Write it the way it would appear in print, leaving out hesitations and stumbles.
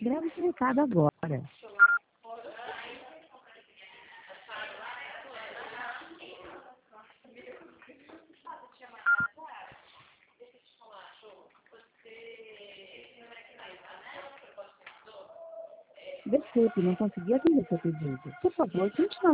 Grave esse recado agora. Desculpe, não consegui atender seu pedido. Por favor, tente